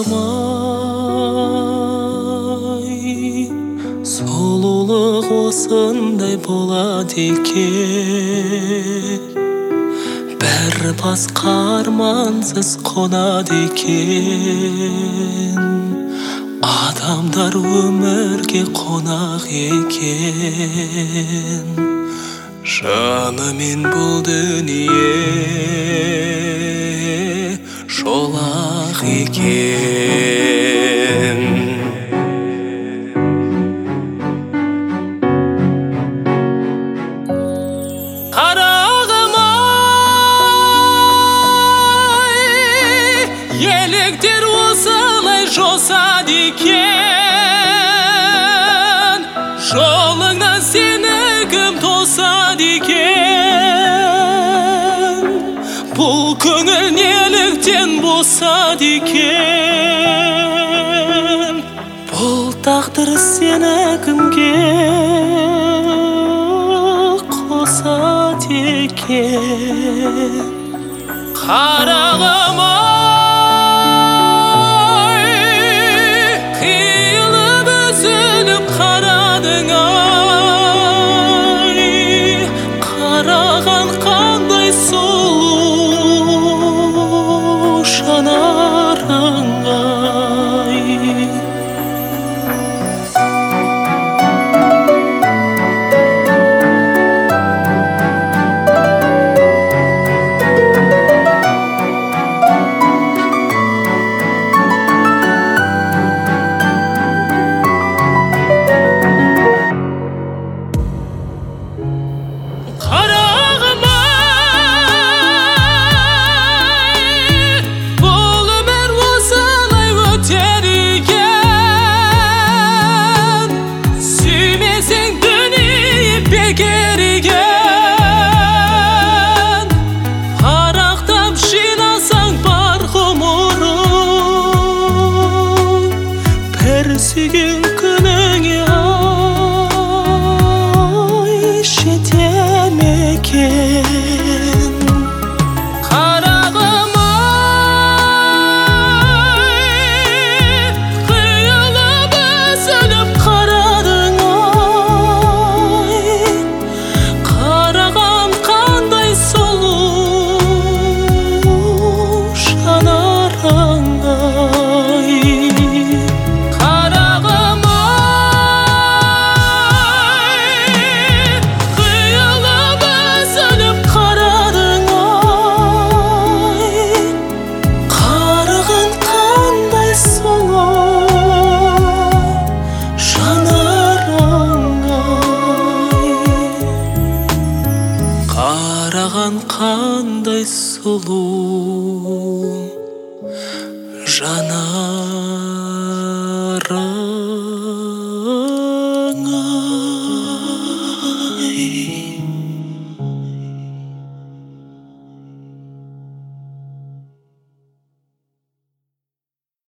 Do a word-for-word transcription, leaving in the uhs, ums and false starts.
Қарағым-ай, сұлулық осындай болады екен, бәрі басқа армансыз қонады екен. Адамдар өмірге қонақ екен, жанымен бұл дүние жолақ екен. Қарағым-ай, еліктер осылай жосады екен, жолыңнан сені кім тосады екен. Бұл көңіл неліктен босады екен, бұл тағдыр сені кімге қосады екен. Қарағым-ай, қиылып үзіліп қарадың-ай, қараған қандай сұлу жанарың-ай. Арақтап жинасаң бар ғұмырың, бір сүйген күніңе ай жете ме екен. Қарағым-ай, қиылып үзіліп қарадың-ай, қараған қандай сұлу жанарың-ай. Қарағым-ай, қиылып үзіліп қарадың-ай, қараған қандай сұлу жанарың-ай. Қараған қандай сұлу жанарың-ай.